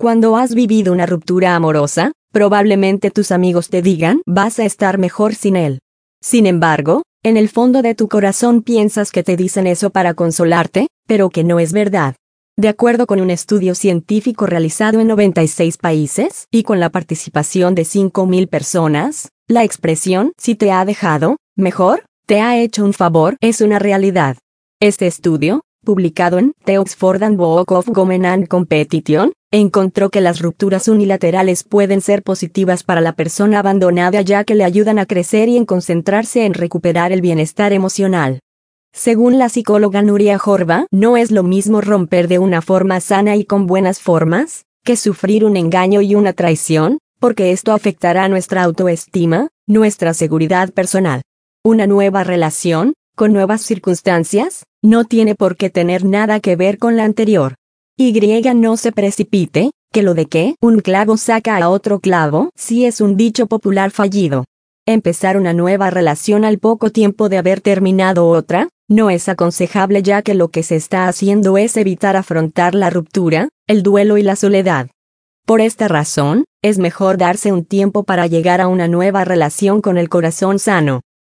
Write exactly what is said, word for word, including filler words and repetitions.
Cuando has vivido una ruptura amorosa, probablemente tus amigos te digan, vas a estar mejor sin él. Sin embargo, en el fondo de tu corazón piensas que te dicen eso para consolarte, pero que no es verdad. De acuerdo con un estudio científico realizado en noventa y seis países, y con la participación de cinco mil personas, la expresión, si te ha dejado mejor, te ha hecho un favor, es una realidad. Este estudio, publicado en The Oxford Handbook of Women and Competition, encontró que las rupturas unilaterales pueden ser positivas para la persona abandonada ya que le ayudan a crecer y en concentrarse en recuperar el bienestar emocional. Según la psicóloga Nuria Jorba, no es lo mismo romper de una forma sana y con buenas formas, que sufrir un engaño y una traición, porque esto afectará nuestra autoestima, nuestra seguridad personal. Una nueva relación, con nuevas circunstancias, no tiene por qué tener nada que ver con la anterior. Y no se precipite, que lo de que un clavo saca a otro clavo, sí es un dicho popular fallido. Empezar una nueva relación al poco tiempo de haber terminado otra, no es aconsejable ya que lo que se está haciendo es evitar afrontar la ruptura, el duelo y la soledad. Por esta razón, es mejor darse un tiempo para llegar a una nueva relación con el corazón sano.